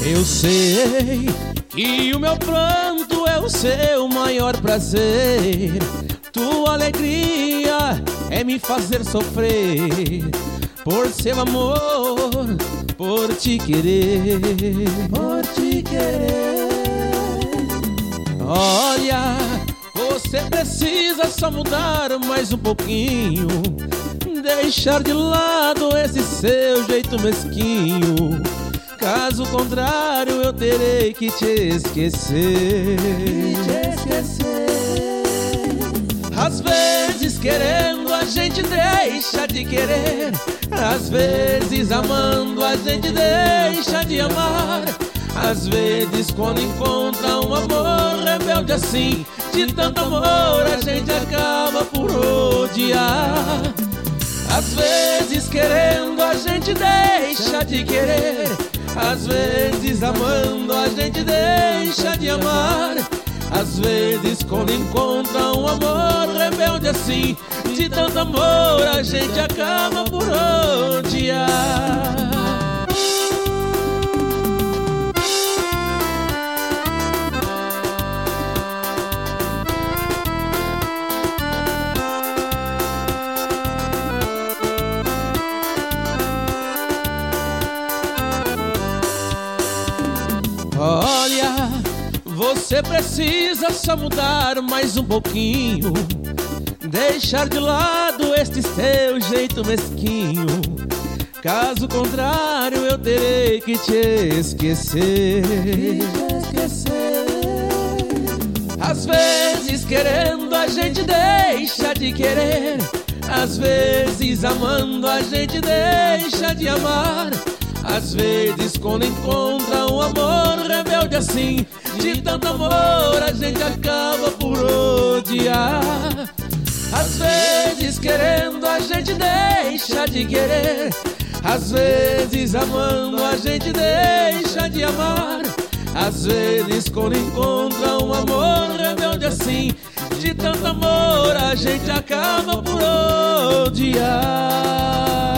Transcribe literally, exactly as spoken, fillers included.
Eu sei que o meu pranto é o seu maior prazer. Tua alegria é me fazer sofrer. Por seu amor, por te querer, por te querer. Olha, você precisa só mudar mais um pouquinho, deixar de lado esse seu jeito mesquinho. Caso contrário eu terei que te esquecer, te esquecer. Às vezes querendo a gente deixa de querer, às vezes amando a gente deixa de amar. Às vezes quando encontra um amor rebelde assim, de tanto amor a gente acaba por odiar. Às vezes querendo a gente deixa de querer, às vezes amando a gente deixa de amar. Às vezes quando encontra um amor rebelde assim, de tanto amor a gente acaba por odiar. Olha, você precisa só mudar mais um pouquinho, deixar de lado este seu jeito mesquinho. Caso contrário eu terei que te esquecer, te esquecer. Às vezes querendo a gente deixa de querer, às vezes amando a gente deixa de amar. Às vezes quando encontra um amor rebelde assim, de tanto amor a gente acaba por odiar. Às vezes querendo a gente deixa de querer, às vezes amando a gente deixa de amar. Às vezes quando encontra um amor rebelde assim, de tanto amor a gente acaba por odiar.